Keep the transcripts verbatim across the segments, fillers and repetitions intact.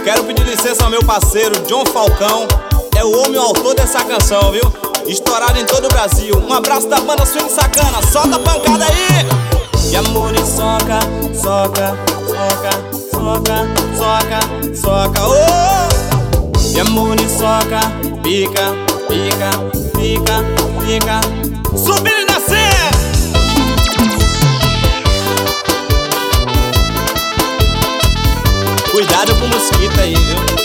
Quero pedir licença ao meu parceiro John Falcão. É o homem, o autor dessa canção, viu? Estourado em todo o Brasil. Um abraço da banda Swing Sacana. Solta a pancada aí! E amor e soca, soca, soca, soca, soca, soca, oh! E amor e soca, pica, pica, pica, pica. Subir e nascer! Cuidado com o mosquito aí, viu?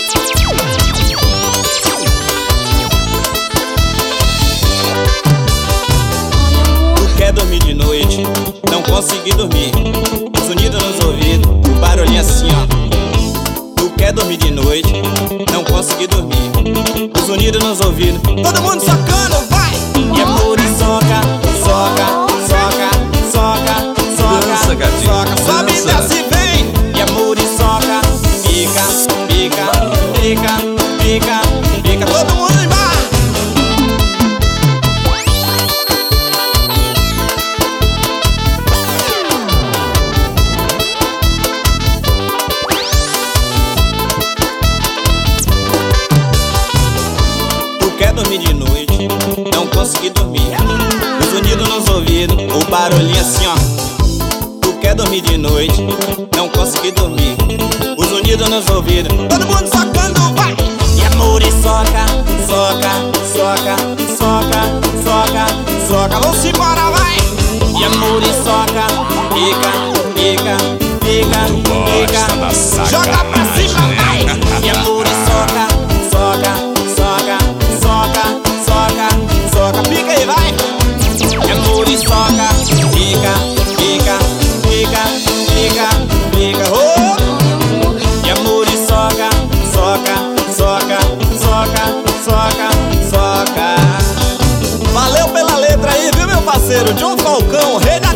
Tu quer dormir de noite, não consegui dormir. Zunido nos ouvidos, o barulhinho assim, ó. Tu quer dormir de noite, não consegui dormir. Zunido nos ouvidos, todo mundo socando, vai! E é por e soca, soca, soca, soca, soca, dança, gatinho, soca, sobe e desce e vem! E é por e soca, pica, pica, pica, pica, pica, todo mundo embaixo! Dormir de noite, não consegui dormir. O zunido nos ouvidos, o barulhinho assim, ó. Tu quer dormir de noite, não consegui dormir. O zunido nos ouvidos, todo mundo socando, vai! E amor e soca, soca, soca, soca, soca, soca. Vamos embora, vai! E amor e soca, pica, pica, pica, pica. Joga pra cima, vai! E amor e soca, soca, soca, soca, soca, soca, pica aí, vai! É amor e soca, pica, pica, pica, pica, pica, oh! E amor e soca, soca, soca, soca, soca, soca. Valeu pela letra aí, viu, meu parceiro? John Falcão, rei da